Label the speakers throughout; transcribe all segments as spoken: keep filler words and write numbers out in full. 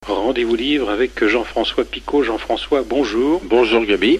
Speaker 1: Rendez-vous livre avec Jean-François Picot. Jean-François, bonjour.
Speaker 2: Bonjour Gaby.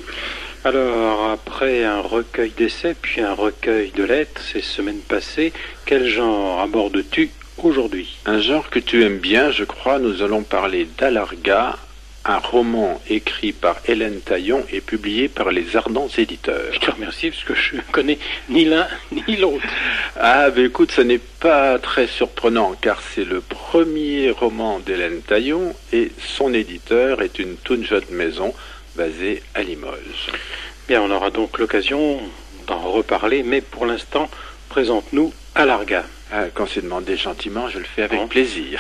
Speaker 1: Alors, après un recueil d'essais, puis un recueil de lettres, ces semaines passées, quel genre abordes-tu aujourd'hui?
Speaker 2: Un genre que tu aimes bien, je crois. Nous allons parler d'Alarga, un roman écrit par Hélène Taillon et publié par les Ardents Éditeurs.
Speaker 1: Je te remercie parce que je ne connais ni l'un ni l'autre.
Speaker 2: Ah, ben écoute, ce n'est pas très surprenant car c'est le premier roman d'Hélène Taillon et son éditeur est une toute jeune maison basée à Limoges.
Speaker 1: Bien, on aura donc l'occasion d'en reparler, mais pour l'instant, présente-nous Alarga.
Speaker 2: Ah, quand c'est demandé gentiment, je le fais avec
Speaker 1: Bon.
Speaker 2: plaisir.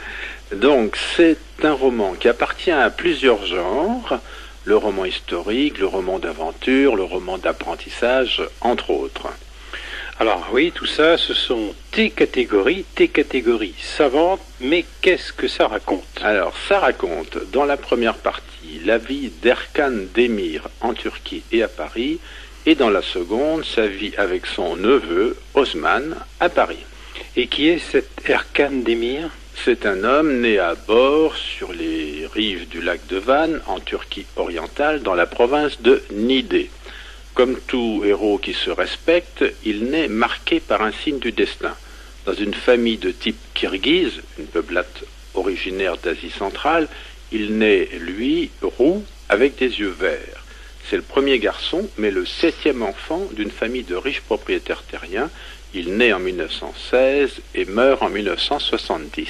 Speaker 2: Donc, c'est un roman qui appartient à plusieurs genres, le roman historique, le roman d'aventure, le roman d'apprentissage, entre autres.
Speaker 1: Alors oui, tout ça, ce sont tes catégories, tes catégories savantes, mais qu'est-ce que ça raconte?
Speaker 2: Alors, ça raconte, dans la première partie, la vie d'Erkan Demir en Turquie et à Paris, et dans la seconde, sa vie avec son neveu, Osman, à Paris.
Speaker 1: Et qui est cet Erkan Demir?
Speaker 2: C'est un homme né à Bor, sur les rives du lac de Van, en Turquie orientale, dans la province de Niğde. Comme tout héros qui se respecte, il naît marqué par un signe du destin. Dans une famille de type kirghize, une peuplade originaire d'Asie centrale, il naît, lui, roux, avec des yeux verts. C'est le premier garçon, mais le septième enfant d'une famille de riches propriétaires terriens. Il naît en mille neuf cent seize et meurt en mille neuf cent soixante-dix.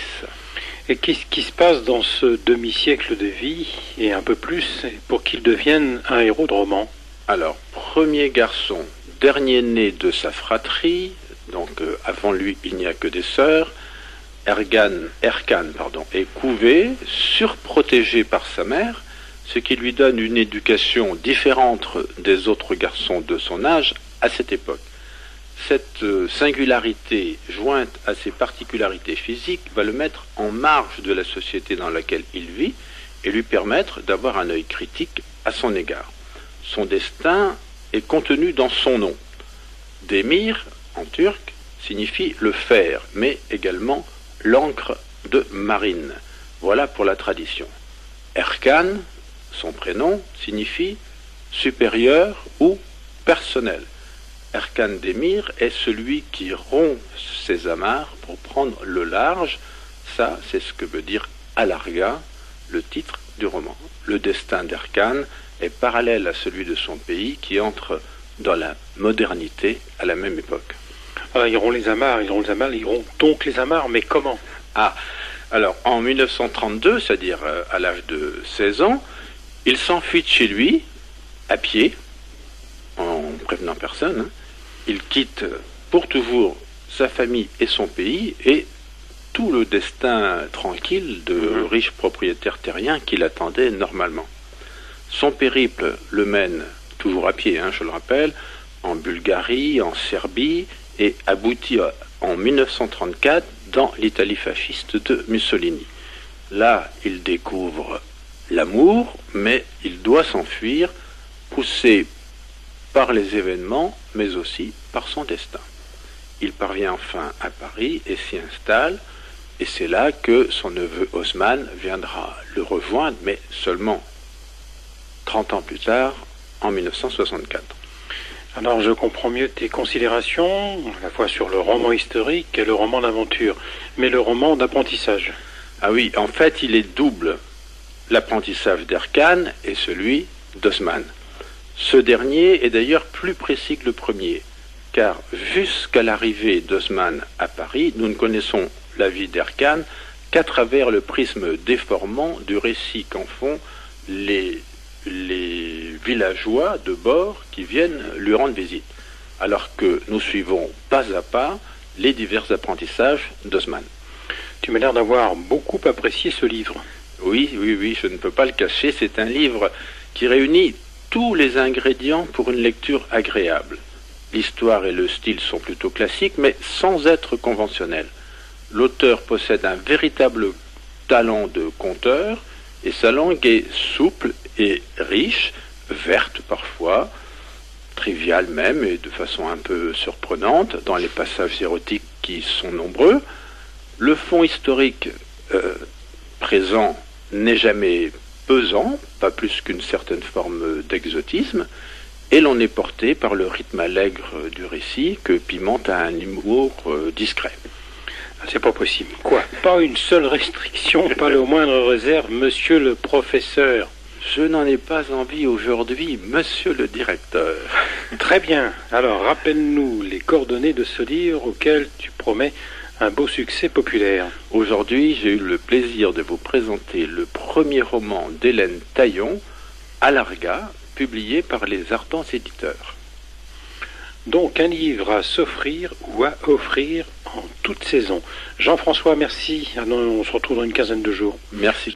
Speaker 1: Et qu'est-ce qui se passe dans ce demi-siècle de vie, et un peu plus, pour qu'il devienne un héros de roman?
Speaker 2: Alors, premier garçon, dernier né de sa fratrie, donc euh, avant lui il n'y a que des sœurs, Ergan, Erkan pardon, est couvé, surprotégé par sa mère, ce qui lui donne une éducation différente des autres garçons de son âge à cette époque. Cette euh, singularité jointe à ses particularités physiques va le mettre en marge de la société dans laquelle il vit et lui permettre d'avoir un œil critique à son égard. Son destin est contenu dans son nom. Demir, en turc, signifie le fer, mais également l'encre de marine. Voilà pour la tradition. Erkan, son prénom, signifie supérieur ou personnel. Erkan Demir est celui qui rompt ses amarres pour prendre le large. Ça, c'est ce que veut dire Alarga, le titre du roman. Le destin d'Erkan est parallèle à celui de son pays qui entre dans la modernité à la même époque.
Speaker 1: Ah, ils rompt les amarres, ils rompent les amarres, ils rompent donc les amarres, mais comment?
Speaker 2: Ah, alors en mille neuf cent trente-deux, c'est-à-dire euh, à l'âge de seize ans, il s'enfuit de chez lui, à pied, en prévenant personne. Hein. Il quitte pour toujours sa famille et son pays et tout le destin tranquille de
Speaker 1: Mmh.
Speaker 2: riches propriétaires terriens qui l'attendaient normalement. Son périple le mène, toujours à pied, hein, je le rappelle, en Bulgarie, en Serbie, et aboutit en mille neuf cent trente-quatre dans l'Italie fasciste de Mussolini. Là, il découvre l'amour, mais il doit s'enfuir, poussé par les événements, mais aussi par son destin. Il parvient enfin à Paris et s'y installe, et c'est là que son neveu Osman viendra le rejoindre, mais seulement trente ans plus tard, en mille neuf cent soixante-quatre.
Speaker 1: Alors je comprends mieux tes considérations, à la fois sur le roman historique et le roman d'aventure, mais le roman d'apprentissage.
Speaker 2: Ah oui, en fait, il est double. L'apprentissage d'Erkan et celui d'Osman. Ce dernier est d'ailleurs plus précis que le premier, car jusqu'à l'arrivée d'Osman à Paris, nous ne connaissons la vie d'Erkan qu'à travers le prisme déformant du récit qu'en font les, les villageois de Bor qui viennent lui rendre visite, alors que nous suivons pas à pas les divers apprentissages d'Osman.
Speaker 1: Tu m'as l'air d'avoir beaucoup apprécié ce livre.
Speaker 2: Oui, oui, oui, je ne peux pas le cacher, c'est un livre qui réunit tous les ingrédients pour une lecture agréable. L'histoire et le style sont plutôt classiques, mais sans être conventionnels. L'auteur possède un véritable talent de conteur, et sa langue est souple et riche, verte parfois, triviale même, et de façon un peu surprenante, dans les passages érotiques qui sont nombreux. Le fond historique euh, présent n'est jamais pesant, pas plus qu'une certaine forme d'exotisme, et l'on est porté par le rythme allègre du récit que pimente à un humour discret.
Speaker 1: C'est pas possible. Quoi? Pas une seule restriction, pas le moindre réserve, monsieur le professeur?
Speaker 2: Je n'en ai pas envie aujourd'hui, monsieur le directeur.
Speaker 1: Très bien. Alors, rappelle-nous les coordonnées de ce livre auquel tu promets un beau succès populaire.
Speaker 2: Aujourd'hui, j'ai eu le plaisir de vous présenter le premier roman d'Hélène Taillon, Alarga, publié par les Ardents Éditeurs.
Speaker 1: Donc, un livre à s'offrir ou à offrir en toute saison. Jean-François, merci. Ah non, on se retrouve dans une quinzaine de jours.
Speaker 2: Merci.